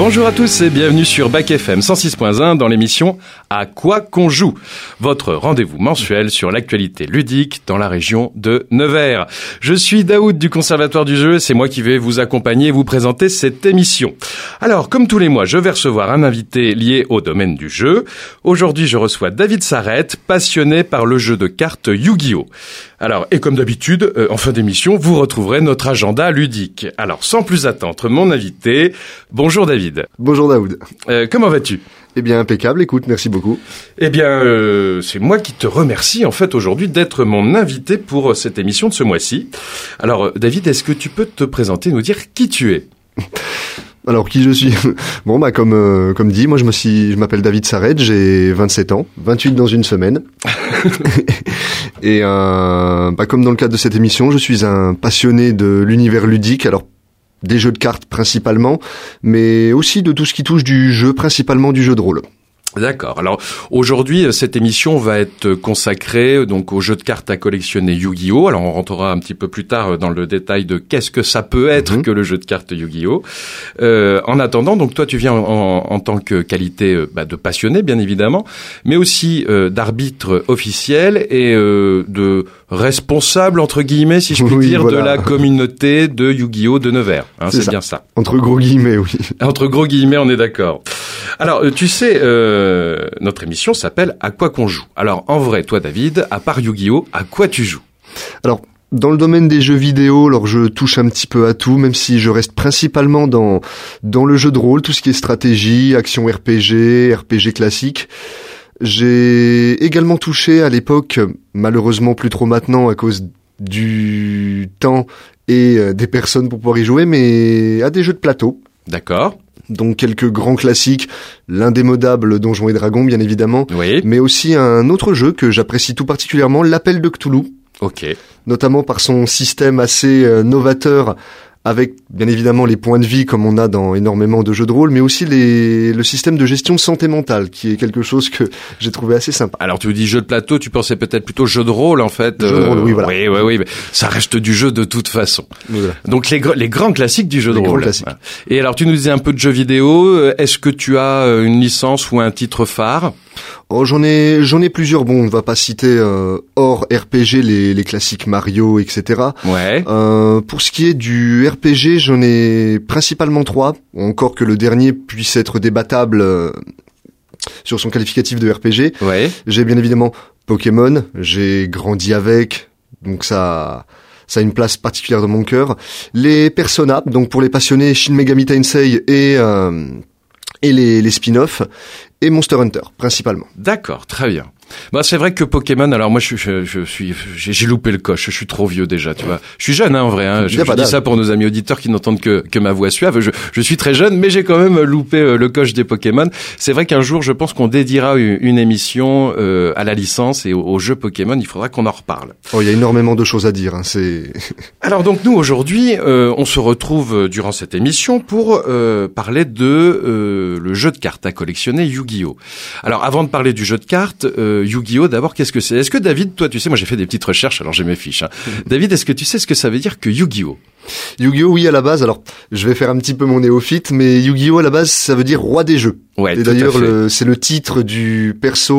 Bonjour à tous et bienvenue sur Bac FM 106.1 dans l'émission À quoi qu'on joue, votre rendez-vous mensuel sur l'actualité ludique dans la région de Nevers. Je suis Daoud du Conservatoire du jeu et c'est moi qui vais vous accompagner et vous présenter cette émission. Alors, comme tous les mois, je vais recevoir un invité lié au domaine du jeu. Aujourd'hui, je reçois David Sarrette, passionné par le jeu de cartes Yu-Gi-Oh! Alors, et comme d'habitude, en fin d'émission, vous retrouverez notre agenda ludique. Alors, sans plus attendre, mon invité, bonjour David. Bonjour Daoud. Comment vas-tu ? Eh bien, impeccable, écoute, merci beaucoup. Eh bien, c'est moi qui te remercie en fait aujourd'hui d'être mon invité pour cette émission de ce mois-ci. Alors, David, est-ce que tu peux te présenter, nous dire qui tu es ? Alors, qui je suis ? Bon, comme dit, moi je m'appelle David Sarrette, j'ai 27 ans, 28 dans une semaine. Et comme dans le cadre de cette émission, je suis un passionné de l'univers ludique, alors des jeux de cartes principalement, mais aussi de tout ce qui touche du jeu, principalement du jeu de rôle. D'accord. Alors aujourd'hui, cette émission va être consacrée donc au jeu de cartes à collectionner Yu-Gi-Oh. Alors on rentrera un petit peu plus tard dans le détail de qu'est-ce que ça peut être que le jeu de cartes Yu-Gi-Oh. En attendant, donc toi tu viens en tant que qualité de passionné bien évidemment, mais aussi d'arbitre officiel et de responsable entre guillemets si je puis dire voilà, de la communauté de Yu-Gi-Oh de Nevers. C'est bien ça. Entre gros guillemets, oui. Entre gros guillemets, on est d'accord. Alors tu sais. Notre émission s'appelle À quoi qu'on joue. Alors en vrai, toi David, à part Yu-Gi-Oh, à quoi tu joues ? Alors dans le domaine des jeux vidéo, alors je touche un petit peu à tout, même si je reste principalement dans le jeu de rôle, tout ce qui est stratégie, action RPG classique. J'ai également touché à l'époque, malheureusement plus trop maintenant à cause du temps et des personnes pour pouvoir y jouer, mais à des jeux de plateau. D'accord. Donc quelques grands classiques, l'indémodable Donjons et Dragons bien évidemment, oui. Mais aussi un autre jeu que j'apprécie tout particulièrement, l'Appel de Cthulhu. Ok. Notamment par son système assez novateur, avec bien évidemment les points de vie comme on a dans énormément de jeux de rôle, mais aussi le système de gestion de santé mentale, qui est quelque chose que j'ai trouvé assez sympa. Alors tu dis jeu de plateau, tu pensais peut-être plutôt jeu de rôle en fait. Jeu de rôle, oui, voilà. Oui, mais ça reste du jeu de toute façon. Voilà. Donc les grands classiques du jeu de rôle. Grands classiques. Et alors tu nous disais un peu de jeux vidéo, est-ce que tu as une licence ou un titre phare ? Oh, j'en ai plusieurs. Bon, on va pas citer hors RPG les classiques Mario, etc. Ouais. Pour ce qui est du RPG, j'en ai principalement 3. Encore que le dernier puisse être débattable sur son qualificatif de RPG. Ouais. J'ai bien évidemment Pokémon. J'ai grandi avec, donc ça a une place particulière dans mon cœur. Les Persona, donc pour les passionnés, Shin Megami Tensei et les spin-offs. Et Monster Hunter, principalement. D'accord, très bien. Bah, c'est vrai que Pokémon, alors moi, j'ai loupé le coche, je suis trop vieux déjà, tu vois. Je suis jeune, en vrai, je dis ça pour nos amis auditeurs qui n'entendent que ma voix suave. Je suis très jeune, mais j'ai quand même loupé le coche des Pokémon. C'est vrai qu'un jour, je pense qu'on dédiera une émission, à la licence et au jeu Pokémon, il faudra qu'on en reparle. Oh, il y a énormément de choses à dire, Alors donc, nous, aujourd'hui, on se retrouve durant cette émission pour, parler de, le jeu de cartes à collectionner Yu-Gi-Oh! Alors, avant de parler du jeu de cartes, Yu-Gi-Oh! D'abord, qu'est-ce que c'est ? Est-ce que David, toi, tu sais, moi j'ai fait des petites recherches, alors j'ai mes fiches. David, est-ce que tu sais ce que ça veut dire que Yu-Gi-Oh ? Yu-Gi-Oh! Oui, à la base, alors je vais faire un petit peu mon néophyte, mais Yu-Gi-Oh! À la base, ça veut dire roi des jeux. Ouais, et d'ailleurs, c'est le titre du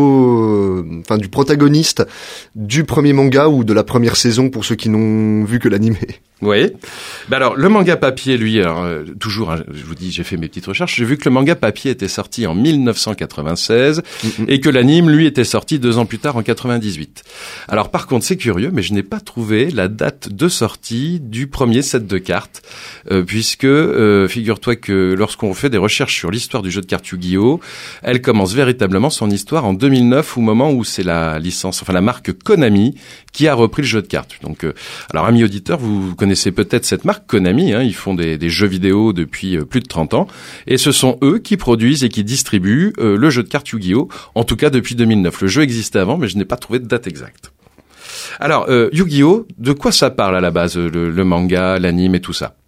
du protagoniste du premier manga ou de la première saison pour ceux qui n'ont vu que l'animé. Oui. Ben alors, le manga papier, lui, toujours, je vous dis, j'ai fait mes petites recherches, j'ai vu que le manga papier était sorti en 1996 et que l'anime, lui, était sorti 2 ans plus tard en 98. Alors, par contre, c'est curieux, mais je n'ai pas trouvé la date de sortie du premier set de cartes, puisque, figure-toi que lorsqu'on fait des recherches sur l'histoire du jeu de cartes Yu-Gi-Oh!, elle commence véritablement son histoire en 2009, au moment où c'est la marque Konami qui a repris le jeu de cartes. Donc, alors, amis auditeurs, vous connaissez peut-être cette marque Konami, ils font des jeux vidéo depuis plus de 30 ans, et ce sont eux qui produisent et qui distribuent le jeu de cartes Yu-Gi-Oh!, en tout cas depuis 2009. Le jeu existait avant, mais je n'ai pas trouvé de date exacte. Alors, Yu-Gi-Oh!, de quoi ça parle à la base, le manga, l'anime et tout ça ?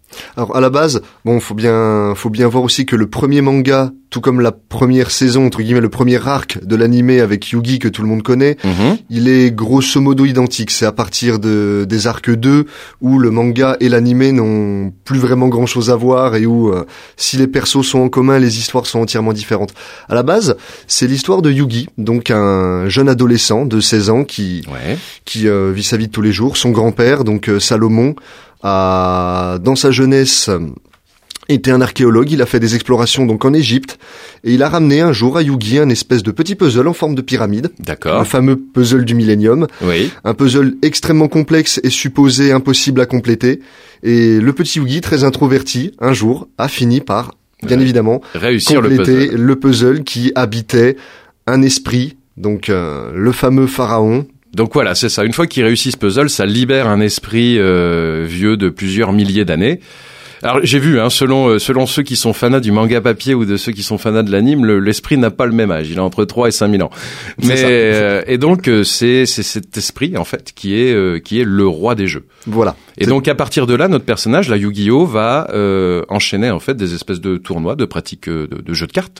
Alors à la base, bon, faut bien voir aussi que le premier manga, tout comme la première saison entre guillemets, le premier arc de l'animé avec Yugi que tout le monde connaît, il est grosso modo identique. C'est à partir des arcs 2 où le manga et l'animé n'ont plus vraiment grand chose à voir et où si les persos sont en commun, les histoires sont entièrement différentes. À la base, c'est l'histoire de Yugi, donc un jeune adolescent de 16 ans qui vit sa vie de tous les jours. Son grand-père, donc Salomon, dans sa jeunesse était un archéologue. Il a fait des explorations donc en Égypte et il a ramené un jour à Yugi un espèce de petit puzzle en forme de pyramide. D'accord. Le fameux puzzle du millénium. Oui. Un puzzle extrêmement complexe et supposé impossible à compléter. Et le petit Yugi, très introverti, un jour a fini par, bien évidemment, réussir compléter le puzzle qui habitait un esprit, donc le fameux pharaon. Donc voilà, c'est ça. Une fois qu'il réussit ce puzzle, ça libère un esprit vieux de plusieurs milliers d'années. Alors j'ai vu, selon ceux qui sont fanats du manga papier ou de ceux qui sont fanats de l'anime, l'esprit n'a pas le même âge. Il a entre 3 et 5 000 ans. Et donc c'est cet esprit en fait qui est le roi des jeux. Voilà. Et donc à partir de là, notre personnage, la Yu-Gi-Oh, va enchaîner en fait des espèces de tournois, de pratiques de jeux de cartes.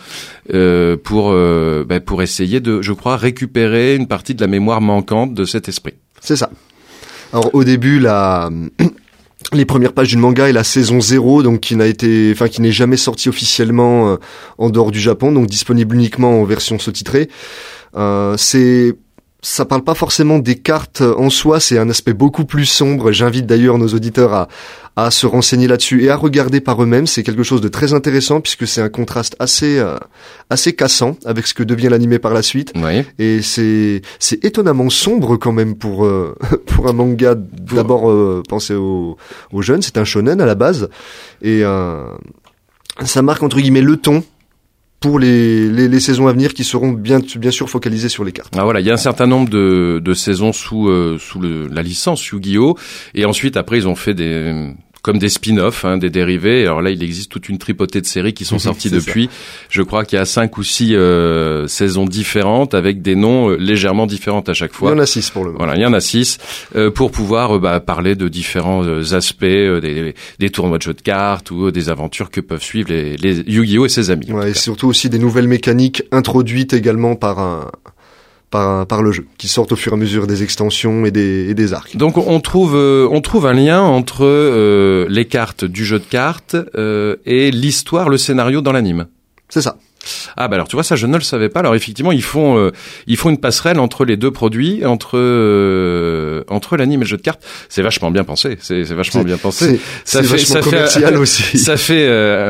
Pour essayer de, je crois, récupérer une partie de la mémoire manquante de cet esprit. C'est ça. Alors au début, les premières pages du manga est la saison 0, donc qui n'est jamais sortie officiellement en dehors du Japon, donc disponible uniquement en version sous-titrée. Ça parle pas forcément des cartes en soi, c'est un aspect beaucoup plus sombre. J'invite d'ailleurs nos auditeurs à se renseigner là-dessus et à regarder par eux-mêmes. C'est quelque chose de très intéressant puisque c'est un contraste assez cassant avec ce que devient l'animé par la suite. Oui. Et c'est étonnamment sombre quand même pour un manga d'abord pensé aux jeunes. C'est un shonen à la base et ça marque entre guillemets le ton pour les saisons à venir qui seront bien sûr focalisées sur les cartes. Ah voilà, il y a un certain nombre de saisons sous la licence Yu-Gi-Oh, et ensuite après ils ont fait comme des spin-offs, des dérivés. Alors là, il existe toute une tripotée de séries qui sont sorties depuis. Ça. Je crois qu'il y a 5 ou 6 saisons différentes avec des noms légèrement différents à chaque fois. Il y en a 6 pour le moment. Voilà, il y en a 6 pour pouvoir parler de différents aspects des tournois de jeux de cartes ou des aventures que peuvent suivre les Yu-Gi-Oh et ses amis. Ouais, et surtout aussi des nouvelles mécaniques introduites également par le jeu, qui sortent au fur et à mesure des extensions et des arcs. Donc on trouve un lien entre les cartes du jeu de cartes et l'histoire, le scénario dans l'anime. C'est ça. Ah bah alors tu vois, ça je ne le savais pas. Alors effectivement ils font une passerelle entre les deux produits, entre l'anime et le jeu de cartes. C'est vachement bien pensé. C'est vachement bien pensé. C'est vachement commercial aussi. Ça fait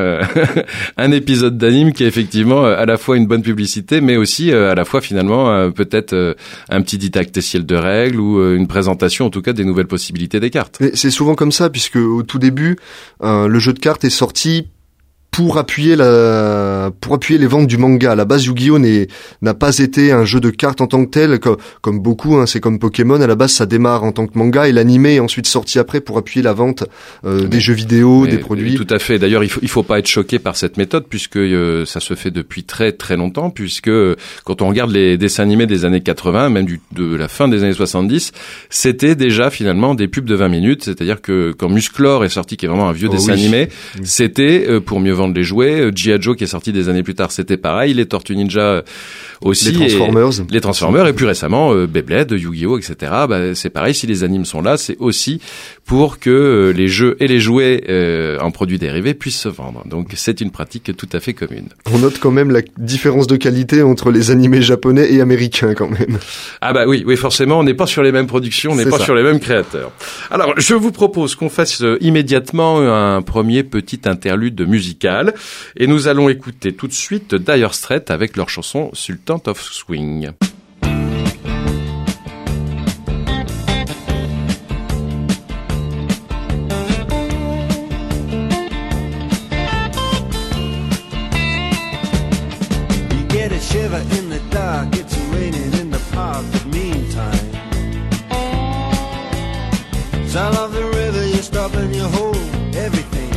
un épisode d'anime qui est effectivement à la fois une bonne publicité, mais aussi à la fois finalement peut-être un petit didacticiel de règles ou une présentation en tout cas des nouvelles possibilités des cartes. Mais c'est souvent comme ça puisque au tout début le jeu de cartes est sorti pour appuyer les ventes du manga. À la base, Yu-Gi-Oh n'a pas été un jeu de cartes en tant que tel, comme beaucoup, c'est comme Pokémon. À la base, ça démarre en tant que manga et l'animé est ensuite sorti après pour appuyer la vente des jeux vidéo, des produits. Tout à fait. D'ailleurs, il faut pas être choqué par cette méthode puisque ça se fait depuis très très longtemps, puisque quand on regarde les dessins animés des années 80, même de la fin des années 70, c'était déjà finalement des pubs de 20 minutes. C'est-à-dire que quand Musclor est sorti, qui est vraiment un vieux dessin animé, c'était pour mieux vendre les jouets. G.I. Joe qui est sorti des années plus tard, c'était pareil. Les Tortues Ninja aussi. Les Transformers et plus récemment Beyblade, Yu-Gi-Oh, etc. C'est pareil. Si les animes sont là, c'est aussi pour que les jeux et les jouets en produits dérivés puissent se vendre. Donc c'est une pratique tout à fait commune. On note quand même la différence de qualité entre les animés japonais et américains quand même. Ah bah oui, forcément, on n'est pas sur les mêmes productions, on n'est pas sur les mêmes créateurs. Alors, je vous propose qu'on fasse immédiatement un premier petit interlude musical et nous allons écouter tout de suite Dire Straits avec leur chanson Sultan of Swing. Sound of the river, you stop and you hold everything.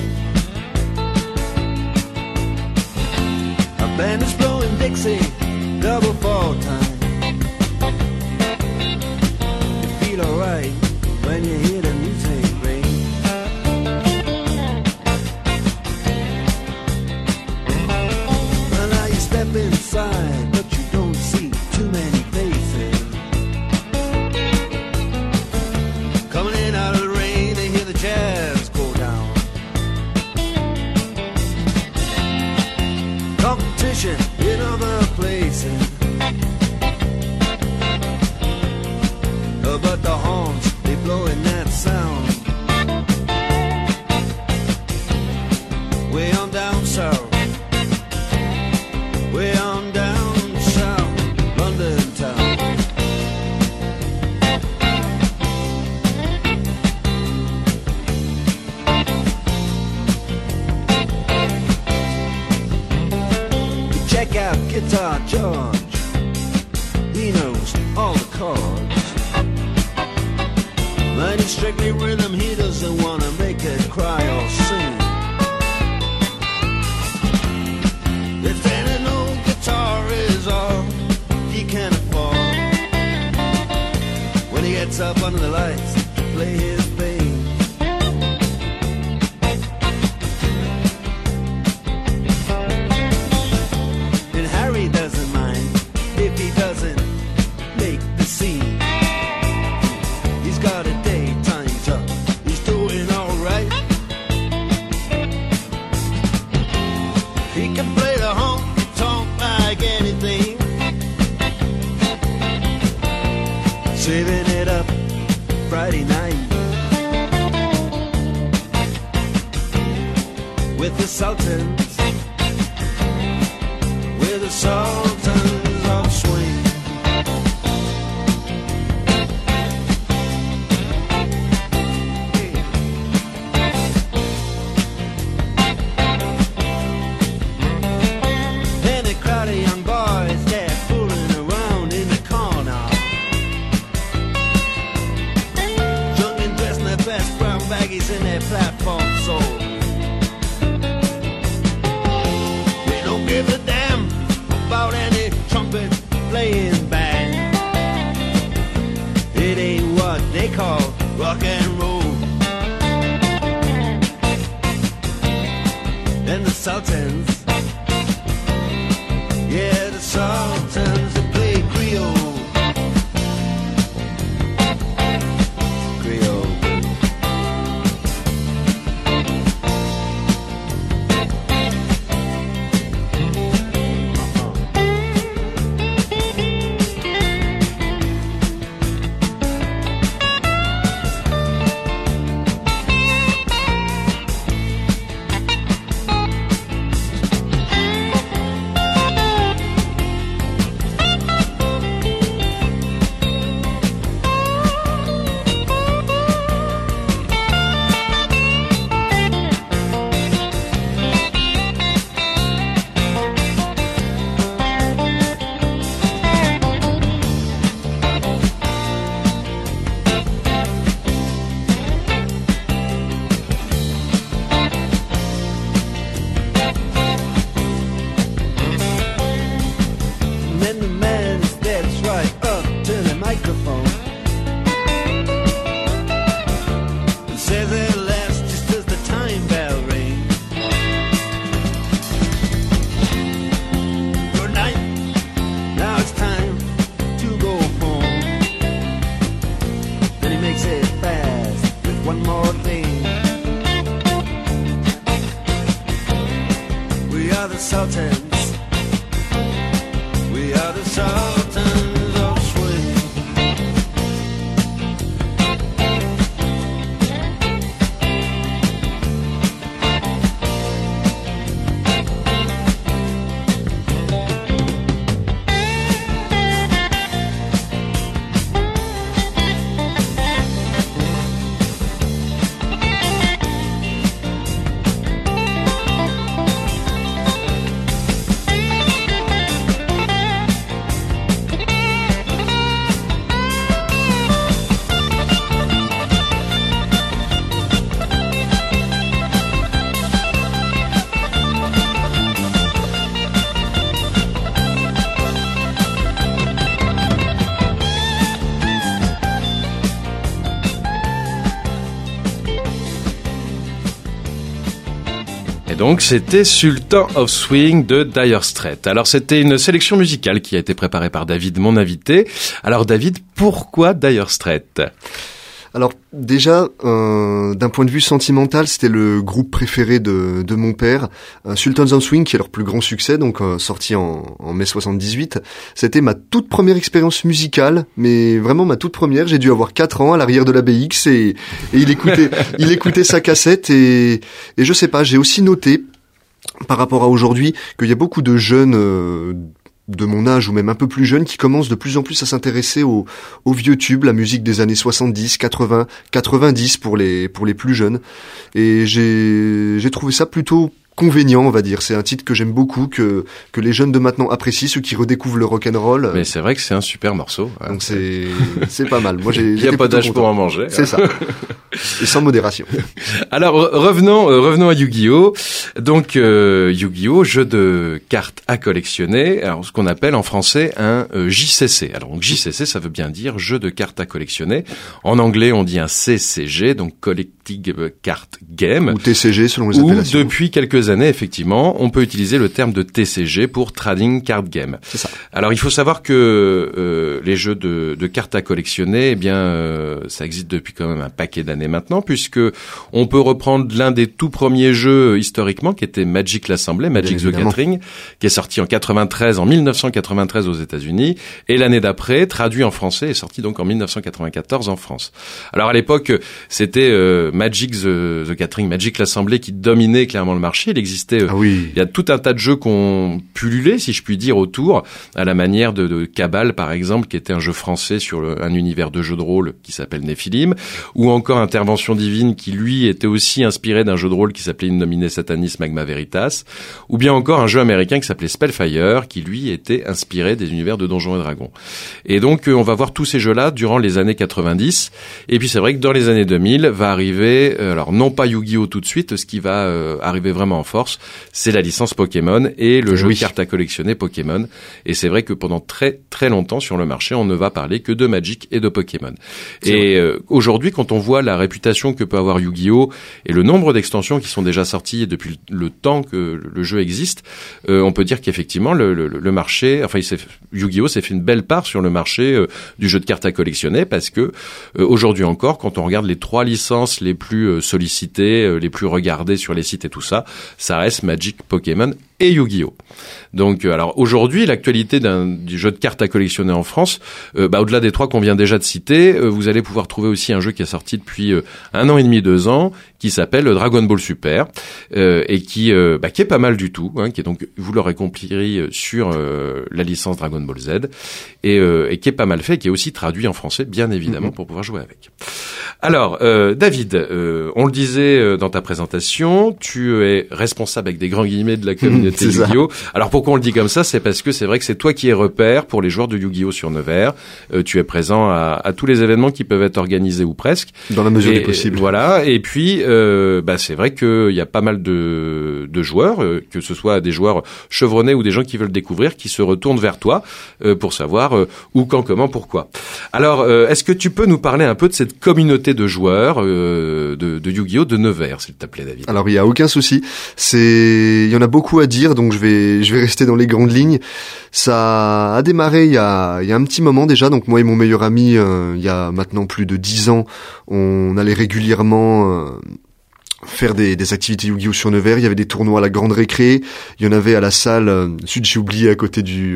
A band is blowing Dixie, double fall time. You feel alright when you hear the music ring. George, he knows all the chords. But he's strictly rhythm, he doesn't wanna make it cry or sing. If then an old guitar is all he can afford, when he gets up under the lights to play his thing. And Harry doesn't mind if he doesn't make the scene. He's got a daytime job, he's doing alright. He can play the honky-tonk like anything, saving it up Friday night with the Sultans, with the Sultans of Swing. And a crowd of young boys, they're fooling around in the corner, drunk and dressed in their best brown baggies in their platform soles. They don't give a damn about any trumpet playing band. It ain't what they call rock and roll. And the Sultans, yeah, the Sultans, they play Creole. Creole. And then the man steps right up to the microphone and says it last just as the time bell rings. Good night, now it's time to go home. Then he makes it fast with one more thing. We are the Sultans, we are the Sultans of Swing. Et donc, c'était Sultan of Swing de Dire Straits. Alors, c'était une sélection musicale qui a été préparée par David, mon invité. Alors, David, pourquoi Dire Straits ? Alors déjà, d'un point de vue sentimental, c'était le groupe préféré de mon père. Sultans of Swing, qui est leur plus grand succès, donc sorti en mai 78. C'était ma toute première expérience musicale, mais vraiment ma toute première. J'ai dû avoir 4 ans à l'arrière de la BX et il écoutait sa cassette et je sais pas, j'ai aussi noté par rapport à aujourd'hui qu'il y a beaucoup de jeunes de mon âge ou même un peu plus jeune qui commencent de plus en plus à s'intéresser au vieux tube, la musique des années 70, 80, 90 pour les plus jeunes. Et j'ai trouvé ça plutôt convénient, on va dire. C'est un titre que j'aime beaucoup, que les jeunes de maintenant apprécient, ceux qui redécouvrent le rock'n'roll. Mais c'est vrai que c'est un super morceau. Donc c'est pas mal. Moi, il y a pas d'âge pour en manger. C'est ça. Et sans modération. Alors revenons à Yu-Gi-Oh. Donc Yu-Gi-Oh, jeu de cartes à collectionner. Alors ce qu'on appelle en français un JCC. Alors donc JCC, ça veut bien dire jeu de cartes à collectionner. En anglais, on dit un CCG, donc Collecting Card Game. Ou TCG selon les appellations. Ou depuis quelques années, effectivement, on peut utiliser le terme de TCG pour Trading Card Game. C'est ça. Alors il faut savoir que les jeux de cartes à collectionner, eh bien, ça existe depuis quand même un paquet d'années maintenant, puisque on peut reprendre l'un des tout premiers jeux historiquement, qui était Magic l'Assemblée, Magic the Gathering, qui est sorti en 1993 aux États-Unis, et l'année d'après, traduit en français, est sorti donc en 1994 en France. Alors à l'époque, c'était Magic the Gathering, Magic l'Assemblée qui dominait clairement le marché. Il existait, il y a tout un tas de jeux qu'on pullulait, si je puis dire, autour, à la manière de Cabal, par exemple, qui était un jeu français sur un univers de jeu de rôle qui s'appelle Néphilim, ou encore Intervention Divine, qui lui était aussi inspiré d'un jeu de rôle qui s'appelait Innominé Satanis Magma Veritas, ou bien encore un jeu américain qui s'appelait Spellfire, qui lui était inspiré des univers de Donjons et Dragons. Et donc on va voir tous ces jeux-là durant les années 90, et puis c'est vrai que dans les années 2000 va arriver, alors non pas Yu-Gi-Oh tout de suite, ce qui va arriver vraiment en force, c'est la licence Pokémon et le jeu de cartes à collectionner Pokémon. Et c'est vrai que pendant très très longtemps sur le marché, on ne va parler que de Magic et de Pokémon. Et aujourd'hui, quand on voit la réputation que peut avoir Yu-Gi-Oh et le nombre d'extensions qui sont déjà sorties depuis le temps que le jeu existe, on peut dire qu'effectivement le marché, enfin Yu-Gi-Oh s'est fait une belle part sur le marché du jeu de cartes à collectionner, parce que aujourd'hui encore, quand on regarde les 3 licences les plus sollicitées, les plus regardées sur les sites et tout ça, ça reste Magic, Pokémon et Yu-Gi-Oh. Donc, alors aujourd'hui, l'actualité du jeu de cartes à collectionner en France, au-delà des 3 qu'on vient déjà de citer, vous allez pouvoir trouver aussi un jeu qui est sorti depuis 1 an et demi, 2 ans, qui s'appelle Dragon Ball Super, et qui est pas mal du tout, qui est donc, vous l'aurez compris, sur la licence Dragon Ball Z, et qui est pas mal fait, et qui est aussi traduit en français, bien évidemment, pour pouvoir jouer avec. Alors, David, on le disait dans ta présentation, tu es responsable avec des grands guillemets de la communauté Yu-Gi-Oh. Alors pourquoi on le dit comme ça? C'est parce que c'est vrai que c'est toi qui es repère pour les joueurs de Yu-Gi-Oh sur Nevers. Tu es présent à tous les événements qui peuvent être organisés ou presque. Dans la mesure du possible. Voilà. Et puis, c'est vrai qu'il y a pas mal de joueurs, que ce soit des joueurs chevronnés ou des gens qui veulent découvrir, qui se retournent vers toi pour savoir où, quand, comment, pourquoi. Alors, est-ce que tu peux nous parler un peu de cette communauté de joueurs de Yu-Gi-Oh de Nevers, s'il te plaît, David? Alors, il y a aucun souci. Il y en a beaucoup à dire, donc je vais rester dans les grandes lignes. Ça a démarré il y a un petit moment déjà. Donc moi et mon meilleur ami, il y a maintenant plus de 10 ans, on allait régulièrement faire des activités Yu-Gi-Oh sur Nevers. Il y avait des tournois à la Grande Récré. Il y en avait à la salle sud, j'ai oublié, à côté du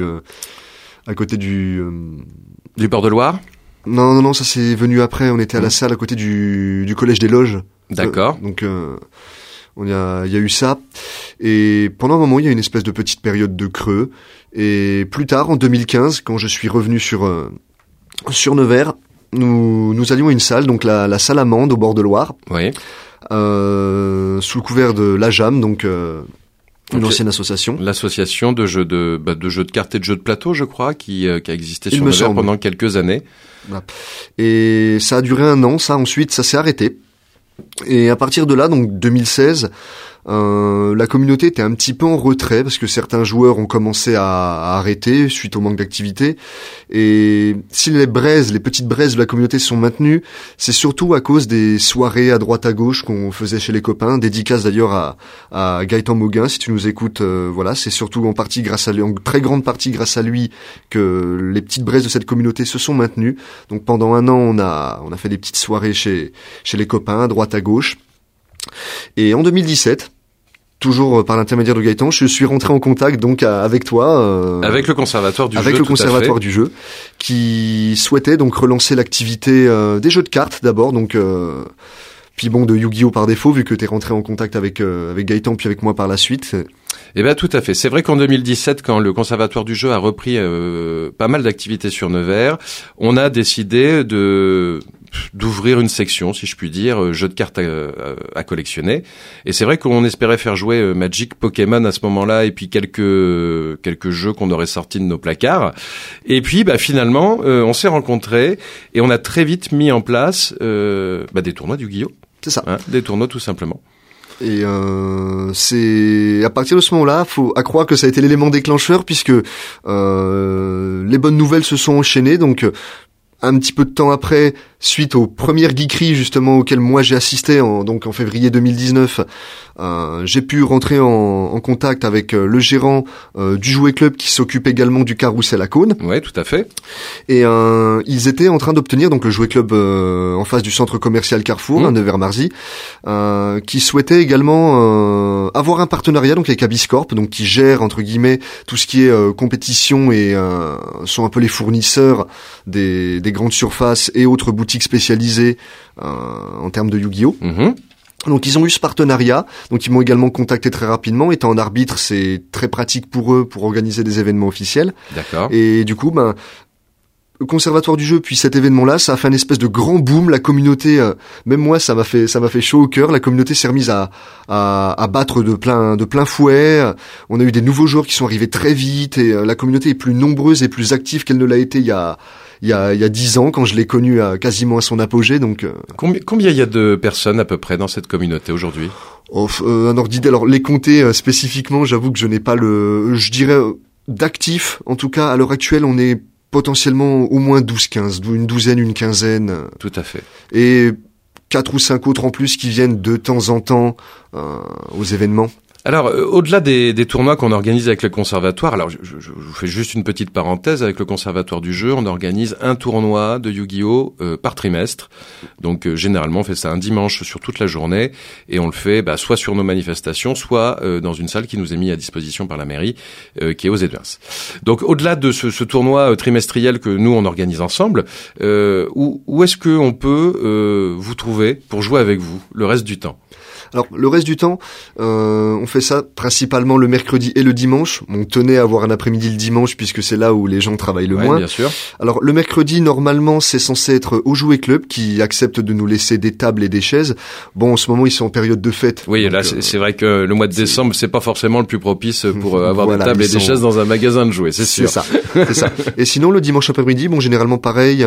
Port de Loire. Non, ça c'est venu après. On était à la salle à côté du Collège des Loges. D'accord. Donc il y a eu ça. Et pendant un moment, il y a une espèce de petite période de creux. Et plus tard, en 2015, quand je suis revenu sur Nevers, nous allions à une salle, donc la salle Amande au bord de Loire. Oui. Sous le couvert de l'AJAM, donc une ancienne association. L'association de jeux de cartes et de jeux de plateau, je crois, qui a existé sur Nevers pendant quelques années. Voilà. Et ça a duré 1 an, ça ensuite ça s'est arrêté. Et à partir de là, donc 2016, la communauté était un petit peu en retrait parce que certains joueurs ont commencé à arrêter suite au manque d'activité. Et si les petites braises de la communauté sont maintenues, c'est surtout à cause des soirées à droite à gauche qu'on faisait chez les copains. Dédicace d'ailleurs à Gaëtan Mauguin, si tu nous écoutes. Voilà, c'est surtout en très grande partie grâce à lui que les petites braises de cette communauté se sont maintenues. Donc pendant 1 an, on a fait des petites soirées chez les copains à droite à gauche. Et en 2017, toujours par l'intermédiaire de Gaëtan, je suis rentré en contact donc avec toi, avec le conservatoire du jeu, avec le conservatoire du jeu, qui souhaitait donc relancer l'activité des jeux de cartes d'abord, donc puis bon de Yu-Gi-Oh par défaut vu que t'es rentré en contact avec Gaëtan puis avec moi par la suite. Eh ben tout à fait. C'est vrai qu'en 2017, quand le conservatoire du jeu a repris pas mal d'activités sur Nevers, on a décidé de d'ouvrir une section, si je puis dire, jeux de cartes à collectionner. Et c'est vrai qu'on espérait faire jouer Magic, Pokémon à ce moment-là, et puis quelques jeux qu'on aurait sortis de nos placards. Et puis finalement, on s'est rencontrés et on a très vite mis en place des tournois du Yu-Gi-Oh. C'est ça. Des tournois tout simplement. Et c'est à partir de ce moment-là, faut à croire que ça a été l'élément déclencheur, puisque les bonnes nouvelles se sont enchaînées. Donc un petit peu de temps après, suite aux premières geekeries justement auxquelles moi j'ai assisté en février 2019, j'ai pu rentrer en contact avec le gérant du Jouet Club qui s'occupe également du Carrousel à Cône. Ouais, tout à fait. Et ils étaient en train d'obtenir, donc le Jouet Club en face du centre commercial Carrefour, Nevers-Marzy, qui souhaitait également avoir un partenariat donc avec Abyscorp, donc qui gère entre guillemets tout ce qui est compétition et sont un peu les fournisseurs des grandes surfaces et autres boutiques spécialisées en termes de Yu-Gi-Oh. Donc ils ont eu ce partenariat, donc ils m'ont également contacté très rapidement. Étant en arbitre, c'est très pratique pour eux pour organiser des événements officiels. D'accord. Et du coup, le conservatoire du jeu, puis cet événement-là, ça a fait une espèce de grand boom. La communauté, même moi, ça m'a fait chaud au cœur. La communauté s'est remise à battre de plein fouet. On a eu des nouveaux joueurs qui sont arrivés très vite et la communauté est plus nombreuse et plus active qu'elle ne l'a été il y a 10 ans, quand je l'ai connu quasiment à son apogée. Donc combien il y a de personnes à peu près dans cette communauté aujourd'hui? Un ordre d'idée. Alors les compter spécifiquement, j'avoue que je n'ai pas je dirais d'actifs. En tout cas, à l'heure actuelle, on est potentiellement au moins 12-15, une douzaine, une quinzaine. Tout à fait. Et 4 ou 5 autres en plus qui viennent de temps en temps aux événements. Alors, au-delà des tournois qu'on organise avec le conservatoire, alors je vous fais juste une petite parenthèse, avec le conservatoire du jeu, on organise un tournoi de Yu-Gi-Oh par trimestre. Donc généralement on fait ça un dimanche sur toute la journée et on le fait soit sur nos manifestations, soit dans une salle qui nous est mise à disposition par la mairie, qui est aux Édouins. Donc au-delà de ce tournoi trimestriel que nous on organise ensemble, où est-ce que on peut vous trouver pour jouer avec vous le reste du temps? Alors le reste du temps, on fait ça principalement le mercredi et le dimanche. On tenait à avoir un après-midi le dimanche puisque c'est là où les gens travaillent le moins. Bien sûr. Alors le mercredi, normalement, c'est censé être au Jouet Club qui accepte de nous laisser des tables et des chaises. Bon, en ce moment, ils sont en période de fête. Oui, donc, là, c'est vrai que le mois de décembre, c'est pas forcément le plus propice pour avoir des tables et des chaises dans un magasin de jouets, c'est sûr. C'est ça. Et sinon, le dimanche après-midi, généralement pareil,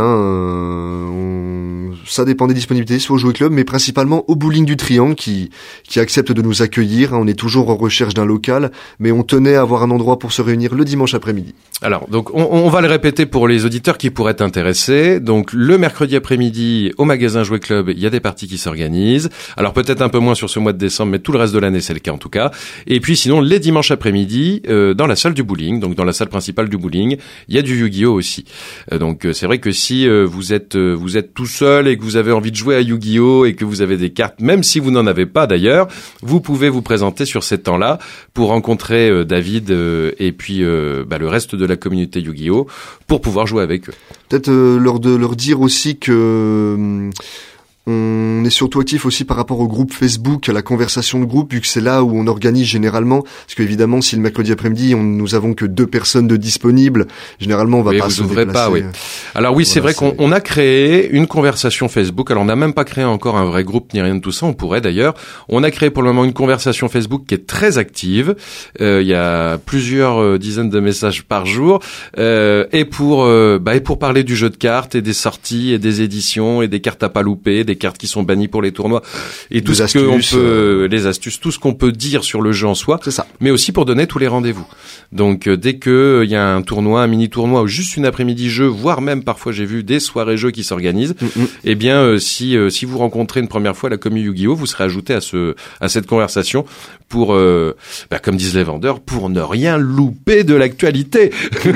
ça dépend des disponibilités, soit au Jouet Club, mais principalement au Bowling du Triangle qui accepte de nous accueillir. On est toujours en recherche d'un local, mais on tenait à avoir un endroit pour se réunir le dimanche après-midi. Alors, donc, on va le répéter pour les auditeurs qui pourraient être intéressés. Donc, le mercredi après-midi, au magasin Jouet Club, il y a des parties qui s'organisent. Alors, peut-être un peu moins sur ce mois de décembre, mais tout le reste de l'année, c'est le cas en tout cas. Et puis, sinon, les dimanches après-midi, dans la salle du bowling, donc dans la salle principale du bowling, il y a du Yu-Gi-Oh aussi. Donc, c'est vrai que si vous êtes tout seul et que vous avez envie de jouer à Yu-Gi-Oh et que vous avez des cartes, même si vous n'en avez pas d'ailleurs, vous pouvez vous présenter sur ces temps-là pour rencontrer David et puis le reste de la communauté Yu-Gi-Oh pour pouvoir jouer avec eux. Peut-être leur dire aussi que on est surtout actif aussi par rapport au groupe Facebook, à la conversation de groupe, vu que c'est là où on organise généralement. Parce qu'évidemment, si le mercredi après-midi, nous avons que 2 personnes de disponibles, généralement, on va pas se déplacer. Pas, oui. Alors oui, c'est vrai qu'on a créé une conversation Facebook. Alors on n'a même pas créé encore un vrai groupe ni rien de tout ça. On pourrait d'ailleurs. On a créé pour le moment une conversation Facebook qui est très active. Il y a plusieurs dizaines de messages par jour. Et pour parler du jeu de cartes et des sorties et des éditions et des cartes à pas louper, des cartes qui sont bannies pour les tournois et tout ce qu'on peut, les astuces, tout ce qu'on peut dire sur le jeu en soi, c'est ça. Mais aussi pour donner tous les rendez-vous. Donc dès que il y a un tournoi, un mini tournoi ou juste une après-midi jeu, voire même parfois j'ai vu des soirées jeux qui s'organisent, eh bien si vous rencontrez une première fois la commu Yu-Gi-Oh, vous serez ajouté à cette conversation pour comme disent les vendeurs, pour ne rien louper de l'actualité.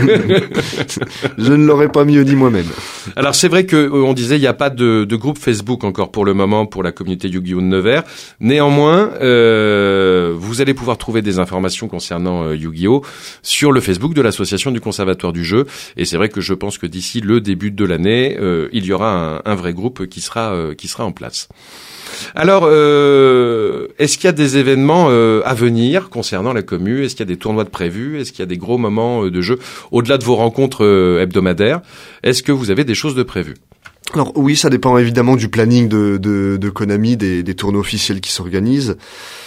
Je ne l'aurais pas mieux dit moi-même. Alors c'est vrai que on disait il n'y a pas de groupe Facebook encore pour le moment pour la communauté Yu-Gi-Oh de Nevers. Néanmoins, vous allez pouvoir trouver des informations concernant Yu-Gi-Oh sur le Facebook de l'association du Conservatoire du jeu. Et c'est vrai que je pense que d'ici le début de l'année, il y aura un vrai groupe qui sera en place. Alors, est-ce qu'il y a des événements à venir concernant la commu? Est-ce qu'il y a des tournois de prévus? Est-ce qu'il y a des gros moments de jeu au-delà de vos rencontres hebdomadaires? Est-ce que vous avez des choses de prévues? Alors oui, ça dépend évidemment du planning de Konami, des tournois officiels qui s'organisent.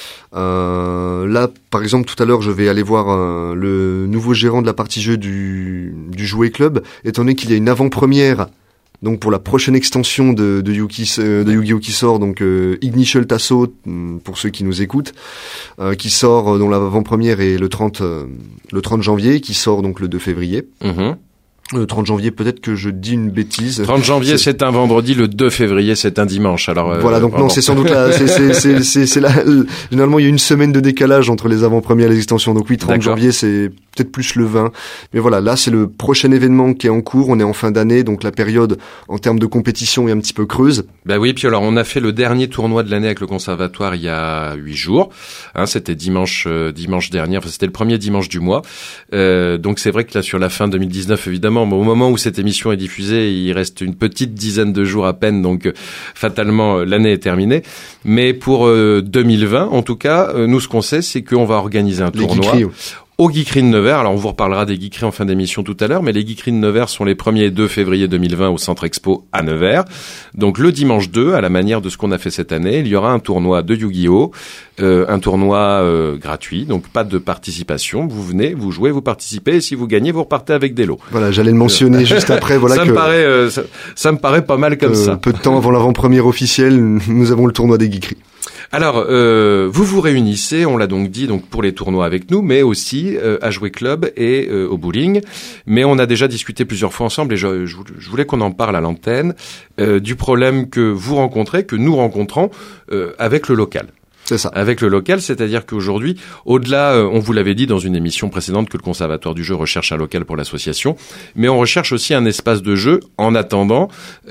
Là, par exemple, tout à l'heure, je vais aller voir le nouveau gérant de la partie jeu du Jouet Club, étant donné qu'il y a une avant-première. Donc pour la prochaine extension de Yu-Gi-Oh qui sort, donc Ignition Tasso pour ceux qui nous écoutent, qui sort dont l'avant-première est le 30 janvier, qui sort donc le 2 février. Le 30 janvier, peut-être que je dis une bêtise. 30 janvier, c'est un vendredi, le 2 février, c'est un dimanche. Alors voilà, donc non, c'est sans doute là, c'est là, généralement il y a une semaine de décalage entre les avant-premières et les extensions. Donc oui, 30 janvier, c'est peut-être plus le 20. Mais voilà, là, c'est le prochain événement qui est en cours. On est en fin d'année, donc la période, en termes de compétition, est un petit peu creuse. Bah oui, puis alors, on a fait le dernier tournoi de l'année avec le conservatoire il y a 8 jours. C'était dimanche dernier. Enfin, c'était le premier dimanche du mois. Donc c'est vrai que là, sur la fin 2019, évidemment, au moment où cette émission est diffusée, il reste une petite dizaine de jours à peine, donc fatalement l'année est terminée. Mais pour 2020, en tout cas, nous ce qu'on sait, c'est qu'on va organiser un tournoi au Geekery de Nevers. Alors on vous reparlera des Geekery en fin d'émission tout à l'heure, mais les Geekery de Nevers sont les 1er et 2 février 2020 au Centre Expo à Nevers. Donc le dimanche 2, à la manière de ce qu'on a fait cette année, il y aura un tournoi de Yu-Gi-Oh, un tournoi gratuit, donc pas de participation. Vous venez, vous jouez, vous participez, et si vous gagnez, vous repartez avec des lots. Voilà, j'allais le mentionner juste après. Voilà, ça me paraît pas mal comme ça. Peu de temps avant l'avant-première officielle, nous avons le tournoi des Geekery. Alors, vous vous réunissez, on l'a donc dit, donc pour les tournois avec nous, mais aussi à Jouet Club et au bowling. Mais on a déjà discuté plusieurs fois ensemble, et je voulais qu'on en parle à l'antenne, du problème que vous rencontrez, que nous rencontrons avec le local. C'est ça. Avec le local, c'est-à-dire qu'aujourd'hui, au-delà, on vous l'avait dit dans une émission précédente que le Conservatoire du jeu recherche un local pour l'association, mais on recherche aussi un espace de jeu en attendant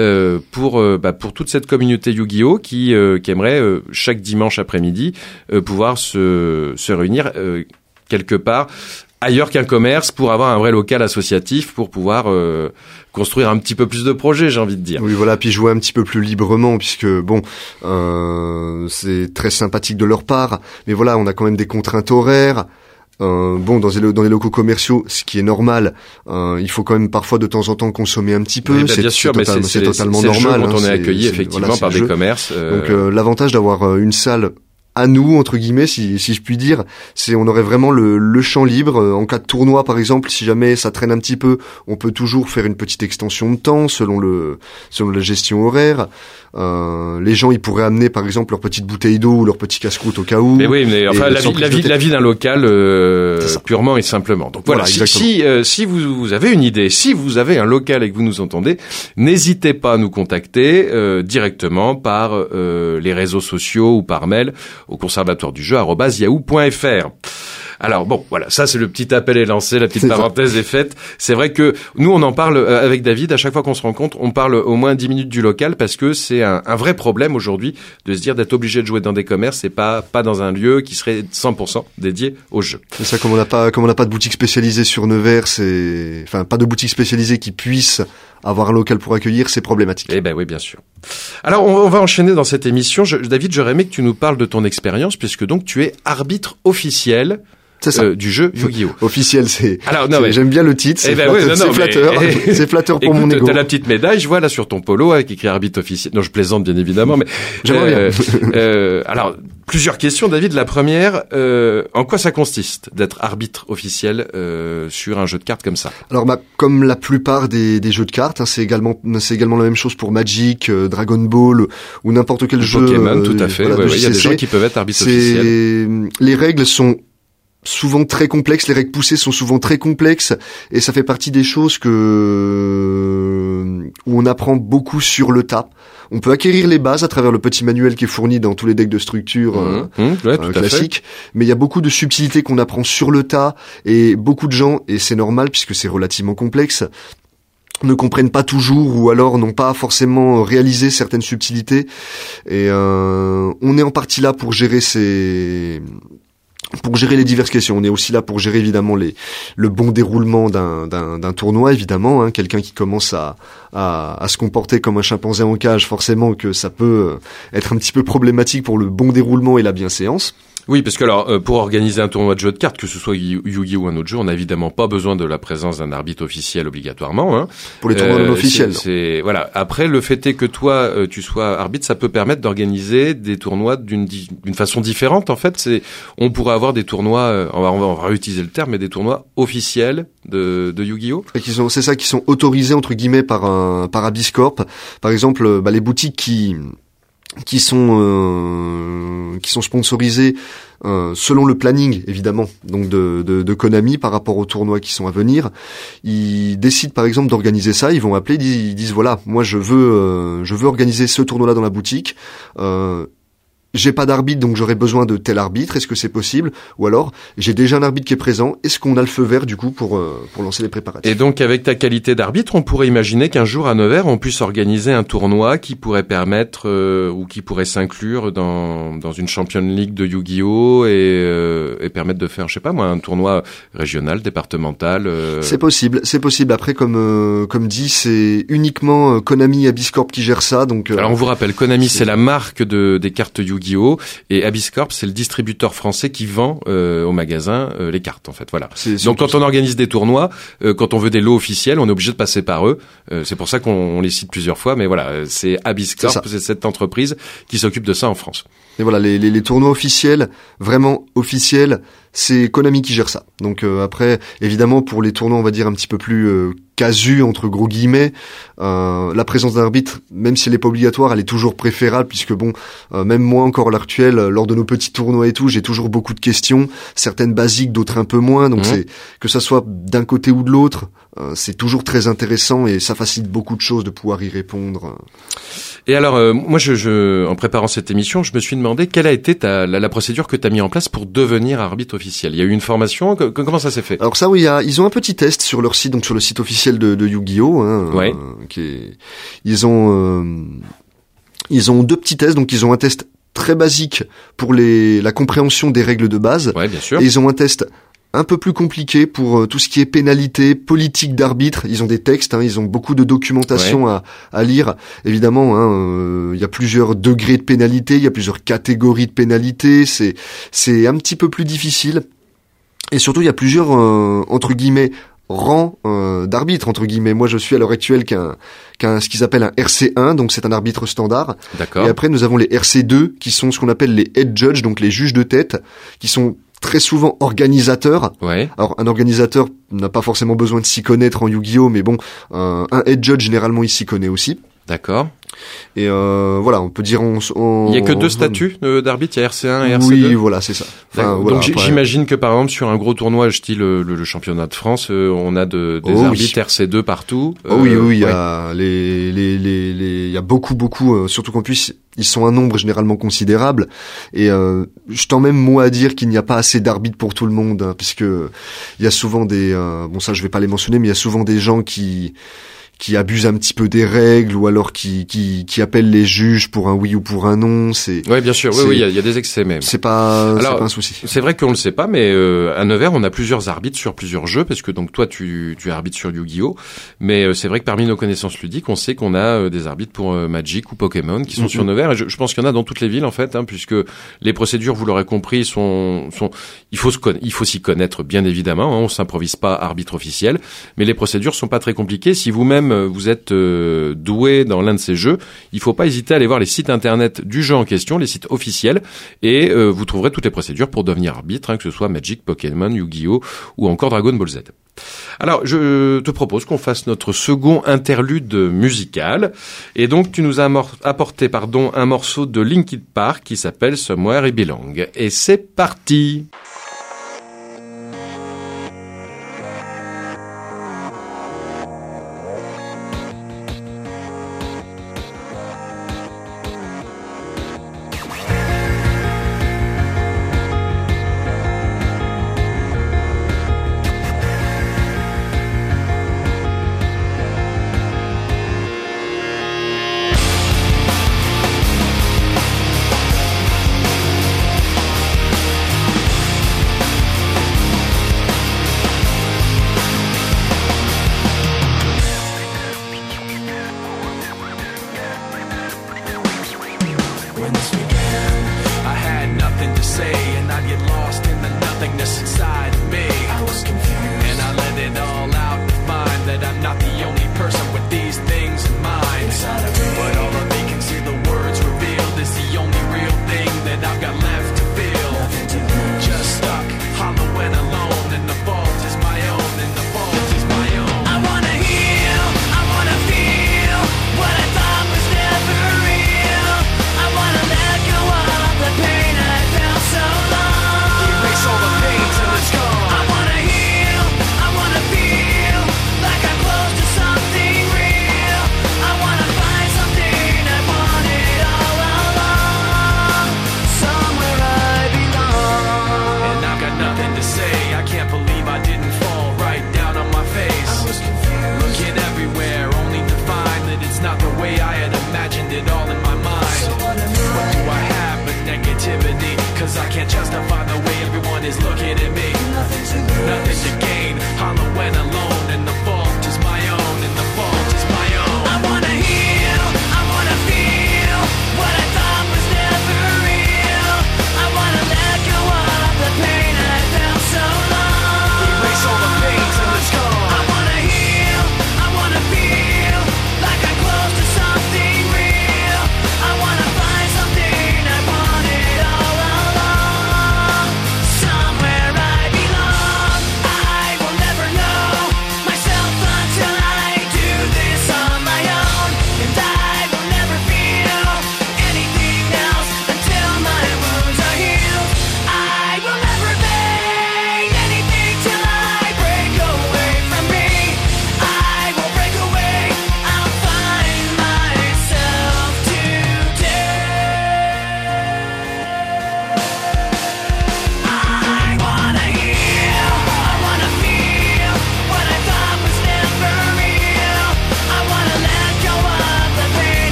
pour toute cette communauté Yu-Gi-Oh qui aimerait chaque dimanche après-midi pouvoir se réunir quelque part ailleurs qu'un commerce pour avoir un vrai local associatif pour pouvoir construire un petit peu plus de projets, j'ai envie de dire. Oui, voilà, puis jouer un petit peu plus librement, puisque bon, c'est très sympathique de leur part, mais voilà, on a quand même des contraintes horaires. Bon, dans les locaux commerciaux, ce qui est normal, il faut quand même parfois de temps en temps consommer un petit peu. Oui, bien sûr, mais c'est totalement normal. Quand on est accueilli effectivement par des commerces. Donc l'avantage d'avoir une salle à nous, entre guillemets, si je puis dire, c'est on aurait vraiment le champ libre. En cas de tournoi, par exemple, si jamais ça traîne un petit peu, on peut toujours faire une petite extension de temps selon la gestion horaire. Les gens, ils pourraient amener, par exemple, leur petite bouteille d'eau ou leur petit casse-croûte au cas où. Mais oui, mais enfin, la vie d'un local, purement et simplement. Donc voilà, si vous avez une idée, si vous avez un local et que vous nous entendez, n'hésitez pas à nous contacter directement par les réseaux sociaux ou par mail au conservatoire du jeu @yahoo.fr. Alors bon, voilà, ça c'est le petit appel est lancé, la petite parenthèse est faite. C'est vrai que nous on en parle avec David, à chaque fois qu'on se rencontre, on parle au moins 10 minutes du local parce que c'est un vrai problème aujourd'hui de se dire d'être obligé de jouer dans des commerces et pas dans un lieu qui serait 100% dédié au jeu. C'est ça, comme on n'a pas de boutique spécialisée sur Nevers, pas de boutique spécialisée qui puisse avoir un local pour accueillir, c'est problématique. Eh ben oui, bien sûr. Alors, on va enchaîner dans cette émission. David, j'aurais aimé que tu nous parles de ton expérience, puisque donc tu es arbitre officiel du jeu Yu-Gi-Oh. Officiel, j'aime bien le titre, c'est flatteur. C'est flatteur pour mon ego. T'as la petite médaille, je vois là sur ton polo avec écrit arbitre officiel. Non, je plaisante bien évidemment, mais j'aimerais bien. Alors, plusieurs questions, David. La première, en quoi ça consiste d'être arbitre officiel sur un jeu de cartes comme ça? Alors, comme la plupart des jeux de cartes, c'est également la même chose pour Magic, Dragon Ball ou n'importe quel jeu. Pokémon, tout à fait. Il y a des gens qui peuvent être arbitres officiels. Les règles sont souvent très complexes, les règles poussées sont souvent très complexes, et ça fait partie des choses où on apprend beaucoup sur le tas. On peut acquérir les bases à travers le petit manuel qui est fourni dans tous les decks de structure classiques, mais il y a beaucoup de subtilités qu'on apprend sur le tas, et beaucoup de gens, et c'est normal puisque c'est relativement complexe, ne comprennent pas toujours ou alors n'ont pas forcément réalisé certaines subtilités, et on est en partie là pour gérer les diverses questions. On est aussi là pour gérer évidemment le bon déroulement d'un tournoi, évidemment, hein. Quelqu'un qui commence à se comporter comme un chimpanzé en cage, forcément que ça peut être un petit peu problématique pour le bon déroulement et la bienséance. Oui, parce que alors pour organiser un tournoi de jeu de cartes, que ce soit Yu-Gi-Oh ou un autre jeu, on n'a évidemment pas besoin de la présence d'un arbitre officiel obligatoirement. Hein. Pour les tournois non officiels. C'est voilà. Après, le fait est que toi, tu sois arbitre, ça peut permettre d'organiser des tournois d'une façon différente. En fait, on pourrait avoir des tournois, on va réutiliser le terme, mais des tournois officiels de Yu-Gi-Oh. Et qui sont autorisés entre guillemets par Abiscorp. Par exemple, les boutiques qui sont sponsorisés selon le planning évidemment donc de Konami par rapport aux tournois qui sont à venir. Ils décident par exemple d'organiser ça, ils vont appeler, ils disent voilà, moi je veux organiser ce tournoi là dans la boutique. J'ai pas d'arbitre, donc j'aurais besoin de tel arbitre. Est-ce que c'est possible? Ou alors, j'ai déjà un arbitre qui est présent. Est-ce qu'on a le feu vert, du coup, pour lancer les préparatifs? Et donc, avec ta qualité d'arbitre, on pourrait imaginer qu'un jour, à Nevers, on puisse organiser un tournoi qui pourrait permettre, ou qui pourrait s'inclure dans une Champions League de Yu-Gi-Oh! Et permettre de faire, je sais pas moi, un tournoi régional, départemental. C'est possible. Après, comme dit, c'est uniquement Konami et Abiscorp qui gèrent ça, donc. Alors, on vous rappelle, Konami, c'est la marque des cartes Yu-Gi-Oh! Et Abiscorp, c'est le distributeur français qui vend au magasin les cartes, en fait. Voilà. Donc quand on organise des tournois, quand on veut des lots officiels, on est obligé de passer par eux. C'est pour ça qu'on les cite plusieurs fois, mais voilà, c'est Abiscorp, c'est cette entreprise qui s'occupe de ça en France. Et voilà, les tournois officiels, vraiment officiels, c'est Konami qui gère ça. Donc après, évidemment, pour les tournois, on va dire un petit peu plus casu entre gros guillemets, la présence d'un arbitre, même si elle n'est pas obligatoire, elle est toujours préférable, puisque bon, même moi encore à l'heure actuelle, lors de nos petits tournois et tout, j'ai toujours beaucoup de questions, certaines basiques, d'autres un peu moins. Donc c'est que ça soit d'un côté ou de l'autre, c'est toujours très intéressant et ça facilite beaucoup de choses de pouvoir y répondre. Et alors, moi, en préparant cette émission, je me suis demandé quelle a été la procédure que tu as mis en place pour devenir arbitre officiel. Il y a eu une formation, comment ça s'est fait? Alors ça, oui, ils ont un petit test sur leur site, donc sur le site officiel de Yu-Gi-Oh! Ouais. Ils ont 2 petits tests, donc ils ont un test très basique pour la compréhension des règles de base. Ouais, bien sûr. Et ils ont un test un peu plus compliqué pour tout ce qui est pénalité, politique d'arbitre. Ils ont des textes, ils ont beaucoup de documentation à lire. Évidemment, il y a plusieurs degrés de pénalité, il y a plusieurs catégories de pénalité. C'est un petit peu plus difficile. Et surtout, il y a plusieurs, entre guillemets, rangs d'arbitre, entre guillemets. Moi, je suis à l'heure actuelle ce qu'ils appellent un RC1, donc c'est un arbitre standard. D'accord. Et après, nous avons les RC2, qui sont ce qu'on appelle les head judge, donc les juges de tête, qui sont très souvent organisateurs. Ouais. Alors, un organisateur n'a pas forcément besoin de s'y connaître en Yu-Gi-Oh, mais bon, un head judge, généralement, il s'y connaît aussi. D'accord. Et voilà, on peut dire il y a que 2 statuts d'arbitre, il y a RC1 et RC2. Oui, voilà, c'est ça. Enfin, voilà, donc j'imagine que par exemple sur un gros tournoi style le championnat de France, on a des arbitres RC2 partout. Oui, il y a il y a beaucoup, surtout qu'en plus ils sont un nombre généralement considérable. Et je tends même moi à dire qu'il n'y a pas assez d'arbitres pour tout le monde, puisque il y a souvent des bon ça je vais pas les mentionner, mais il y a souvent des gens qui abusent un petit peu des règles, ou alors qui appellent les juges pour un oui ou pour un non. Ouais, bien sûr. Oui, il y a des excès même. C'est pas un souci. C'est vrai qu'on le sait pas, mais à Nevers, on a plusieurs arbitres sur plusieurs jeux, parce que donc toi, tu es arbitre sur Yu-Gi-Oh, mais c'est vrai que parmi nos connaissances ludiques, on sait qu'on a des arbitres pour Magic ou Pokémon qui sont sur Nevers, et je pense qu'il y en a dans toutes les villes en fait, puisque les procédures, vous l'aurez compris, il faut s'y connaître bien évidemment. On s'improvise pas arbitre officiel, mais les procédures sont pas très compliquées. Si vous-même vous êtes doué dans l'un de ces jeux, il faut pas hésiter à aller voir les sites internet du jeu en question, les sites officiels, et vous trouverez toutes les procédures pour devenir arbitre, que ce soit Magic, Pokémon, Yu-Gi-Oh ou encore Dragon Ball Z. Alors, je te propose qu'on fasse notre second interlude musical, et donc tu nous as apporté un morceau de Linkin Park qui s'appelle Somewhere I Belong, et c'est parti.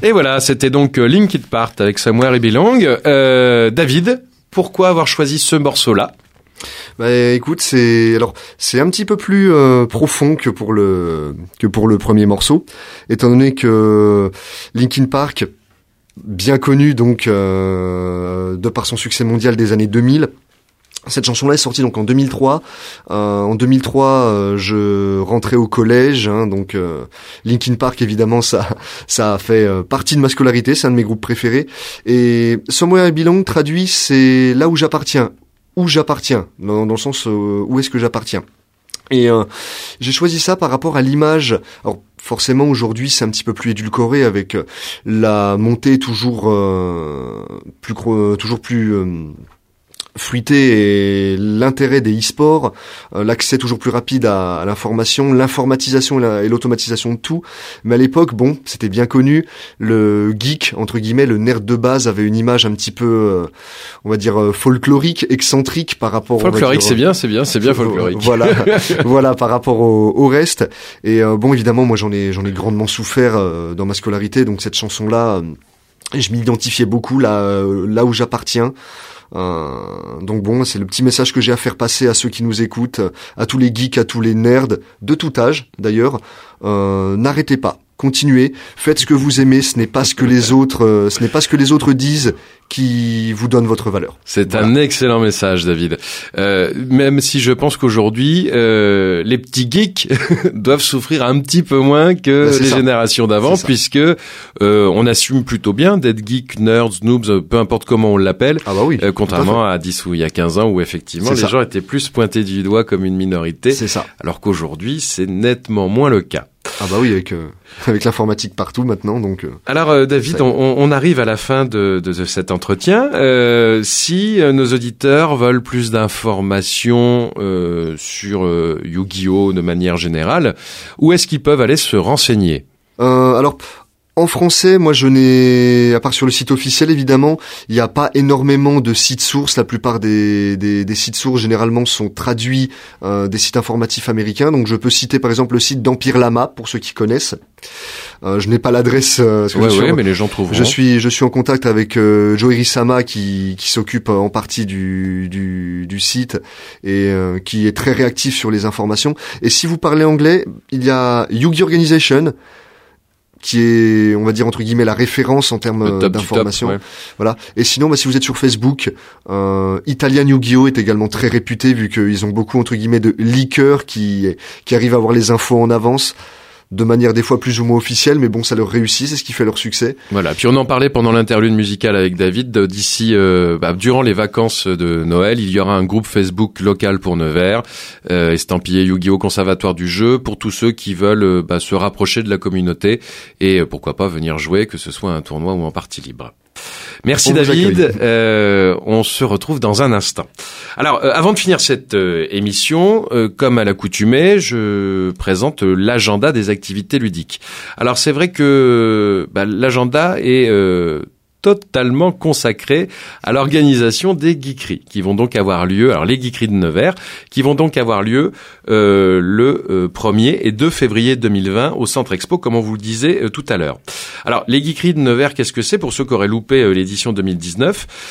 Et voilà, c'était donc Linkin Park avec Somewhere I Belong. David, pourquoi avoir choisi ce morceau-là ? Bah écoute, c'est un petit peu plus profond que pour le premier morceau, étant donné que Linkin Park, bien connu donc de par son succès mondial des années 2000. Cette chanson-là est sortie donc en 2003. En 2003, je rentrais au collège, donc Linkin Park évidemment ça a fait partie de ma scolarité, c'est un de mes groupes préférés. Et Somewhere I Belong traduit, c'est là où j'appartiens, dans le sens où est-ce que j'appartiens. Et j'ai choisi ça par rapport à l'image. Alors forcément aujourd'hui c'est un petit peu plus édulcoré avec la montée toujours plus fruité et l'intérêt des e-sports, l'accès toujours plus rapide à l'information, l'informatisation et l'automatisation de tout. Mais à l'époque, bon, c'était bien connu, le geek, entre guillemets, le nerd de base avait une image un petit peu, on va dire, folklorique, excentrique par rapport folklorique, c'est bien folklorique. Voilà, par rapport au reste. Et bon, évidemment, moi j'en ai grandement souffert dans ma scolarité, donc cette chanson-là, je m'identifiais beaucoup là où j'appartiens. Donc bon, c'est le petit message que j'ai à faire passer à ceux qui nous écoutent, à tous les geeks, à tous les nerds, de tout âge d'ailleurs. N'arrêtez pas, continuez, faites ce que vous aimez, ce n'est pas ce que les autres disent qui vous donne votre valeur. C'est un excellent message, David. Même si je pense qu'aujourd'hui, les petits geeks doivent souffrir un petit peu moins que les générations d'avant, puisque on assume plutôt bien d'être geek, nerds, noobs, peu importe comment on l'appelle, contrairement à 10 ou il y a 15 ans où effectivement les gens étaient plus pointés du doigt comme une minorité, alors qu'aujourd'hui c'est nettement moins le cas. Ah bah oui, avec l'informatique partout maintenant, donc. Alors David, on arrive à la fin de cet entretien. Si nos auditeurs veulent plus d'informations sur Yu-Gi-Oh de manière générale, où est-ce qu'ils peuvent aller se renseigner ? Alors. En français, moi je n'ai, à part sur le site officiel évidemment, il n'y a pas énormément de sites sources. La plupart des sites sources généralement sont traduits des sites informatifs américains. Donc je peux citer par exemple le site d'Empire Lama pour ceux qui connaissent. Je n'ai pas l'adresse. Mais les gens trouveront. Je suis en contact avec Joe Irisama qui s'occupe en partie du site et qui est très réactif sur les informations. Et si vous parlez anglais, il y a Yu-Gi Organization, qui est, on va dire, entre guillemets, la référence en termes d'information. Voilà. Et sinon, si vous êtes sur Facebook, Italian Yu-Gi-Oh est également très réputé vu qu'ils ont beaucoup, entre guillemets, de leakers qui arrivent à avoir les infos en avance. De manière des fois plus ou moins officielle, mais bon, ça leur réussit, c'est ce qui fait leur succès. Voilà, puis on en parlait pendant l'interlude musicale avec David, d'ici, durant les vacances de Noël, il y aura un groupe Facebook local pour Nevers, estampillé Yu-Gi-Oh Conservatoire du jeu, pour tous ceux qui veulent se rapprocher de la communauté et pourquoi pas venir jouer, que ce soit un tournoi ou en partie libre. Merci David, on se retrouve dans un instant. Alors, avant de finir cette émission, comme à l'accoutumée, je présente l'agenda des activités ludiques. Alors c'est vrai que l'agenda est totalement consacré à l'organisation des geekeries qui vont donc avoir lieu, alors les geekeries de Nevers, qui vont donc avoir lieu le 1er et 2 février 2020 au Centre Expo, comme on vous le disait tout à l'heure. Alors, les geekeries de Nevers, qu'est-ce que c'est pour ceux qui auraient loupé l'édition 2019 ?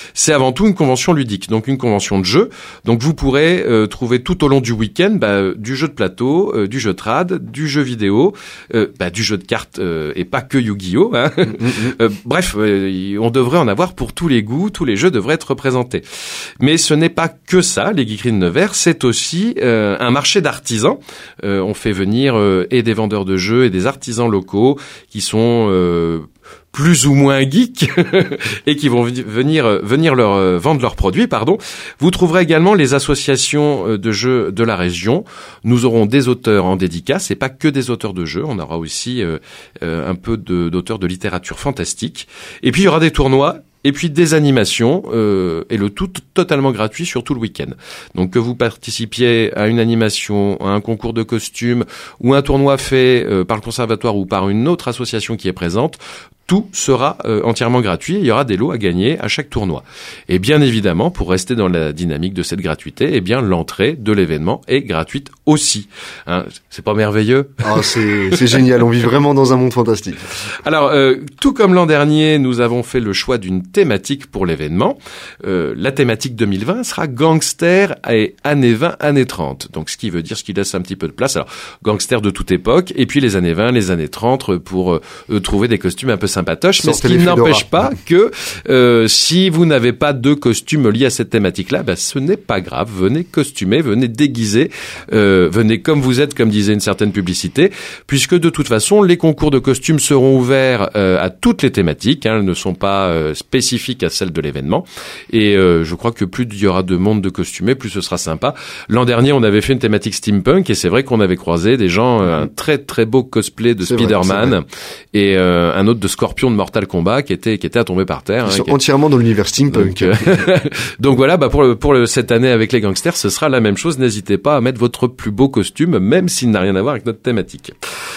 C'est avant tout une convention ludique, donc une convention de jeu. Donc, vous pourrez trouver tout au long du week-end du jeu de plateau, du jeu de trad, du jeu vidéo, du jeu de cartes et pas que Yu-Gi-Oh. Hein. Bref, on devrait en avoir pour tous les goûts, tous les jeux devraient être représentés. Mais ce n'est pas que ça, les geekeries de Nevers, c'est aussi un marché d'artisans. On fait venir et des vendeurs de jeux et des artisans locaux qui sont plus ou moins geeks et qui vont venir leur vendre leurs produits, pardon. Vous trouverez également les associations de jeux de la région. Nous aurons des auteurs en dédicace et pas que des auteurs de jeux. On aura aussi un peu d'auteurs de littérature fantastique. Et puis il y aura des tournois. Et puis des animations, et le tout totalement gratuit sur tout le week-end. Donc que vous participiez à une animation, à un concours de costumes, ou un tournoi fait par le conservatoire ou par une autre association qui est présente, tout sera entièrement gratuit. Il y aura des lots à gagner à chaque tournoi. Et bien évidemment, pour rester dans la dynamique de cette gratuité, eh bien l'entrée de l'événement est gratuite aussi. Hein, c'est pas merveilleux? C'est génial, on vit vraiment dans un monde fantastique. Alors, tout comme l'an dernier, nous avons fait le choix d'une thématique pour l'événement. La thématique 2020 sera gangster et années 20, années 30. Donc, ce qui veut dire, ce qui laisse un petit peu de place. Alors, gangster de toute époque, et puis les années 20, les années 30 pour trouver des costumes un peu sympatoches. Mais ce qui n'empêche pas que si vous n'avez pas de costume lié à cette thématique-là, ce n'est pas grave. Venez costumer, venez déguiser, venez comme vous êtes, comme disait une certaine publicité, puisque de toute façon, les concours de costumes seront ouverts à toutes les thématiques. Elles ne sont pas spécifiques à celles de l'événement. Et je crois que plus il y aura de monde de costumés, plus ce sera sympa. L'an dernier, on avait fait une thématique steampunk, et c'est vrai qu'on avait croisé des gens, un très très beau cosplay de Spider-Man et un autre de Scorpion de Mortal Kombat qui était à tomber par terre. Ils sont entièrement dans l'univers steampunk. Donc voilà, pour cette année avec les gangsters, ce sera la même chose. N'hésitez pas à mettre votre plus beau costume, même s'il n'a rien à voir avec notre thématique.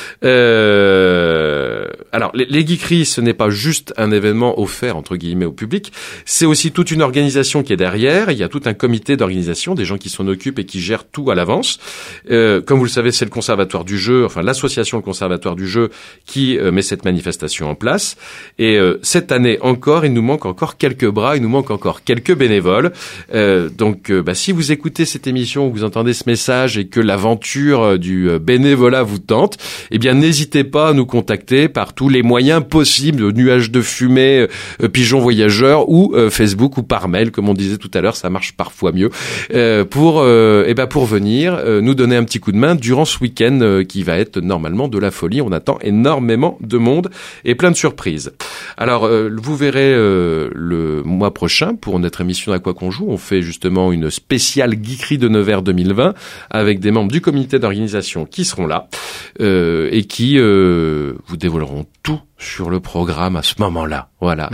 Alors, les geekeries, ce n'est pas juste un événement offert, entre guillemets, au public. C'est aussi toute une organisation qui est derrière. Il y a tout un comité d'organisation, des gens qui s'en occupent et qui gèrent tout à l'avance. Comme vous le savez, c'est le Conservatoire du jeu, enfin l'association Le Conservatoire du jeu qui met cette manifestation en place. Et cette année encore, il nous manque encore quelques bras, il nous manque encore quelques bénévoles. Donc, si vous écoutez cette émission, vous entendez ce message et que l'aventure du bénévolat vous tente, eh bien, n'hésitez pas à nous contacter par tous les moyens possibles, nuages de fumée, pigeons voyageurs ou Facebook ou par mail, comme on disait tout à l'heure, ça marche parfois mieux, pour venir nous donner un petit coup de main durant ce week-end qui va être normalement de la folie. On attend énormément de monde et plein de surprises. Alors, vous verrez le mois prochain pour notre émission À quoi qu'on joue, on fait justement une spéciale geekerie de Nevers 2020 avec des membres du comité d'organisation qui seront là et qui vous dévoileront tout sur le programme à ce moment-là. Voilà.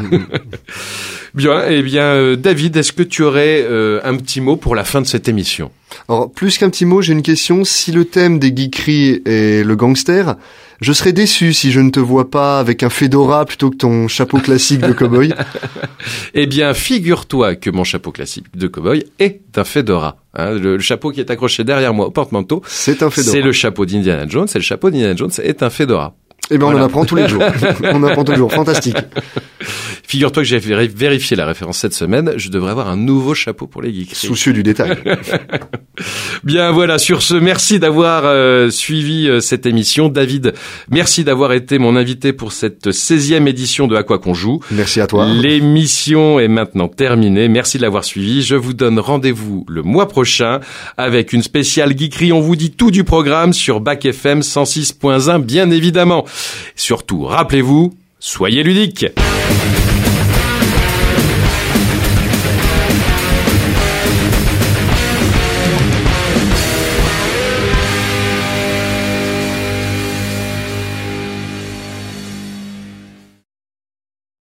Bien, David, est-ce que tu aurais un petit mot pour la fin de cette émission? Alors, plus qu'un petit mot, j'ai une question. Si le thème des geekeries est le gangster, je serais déçu si je ne te vois pas avec un fedora plutôt que ton chapeau classique de cow-boy. Eh bien, figure-toi que mon chapeau classique de cow-boy est un fedora. Hein, le chapeau qui est accroché derrière moi au porte-manteau, c'est un fedora. C'est le chapeau d'Indiana Jones, et le chapeau d'Indiana Jones est un fedora. Eh ben, voilà. On en apprend tous les jours. On apprend tous les jours. Fantastique. Figure-toi que j'ai vérifié la référence cette semaine. Je devrais avoir un nouveau chapeau pour les geeks. Soucieux du détail. Bien, voilà. Sur ce, merci d'avoir suivi cette émission. David, merci d'avoir été mon invité pour cette 16e édition de À quoi qu'on joue. Merci à toi. L'émission est maintenant terminée. Merci de l'avoir suivi. Je vous donne rendez-vous le mois prochain avec une spéciale geekerie. On vous dit tout du programme sur Bac FM 106.1, bien évidemment. Surtout, rappelez-vous, soyez ludiques.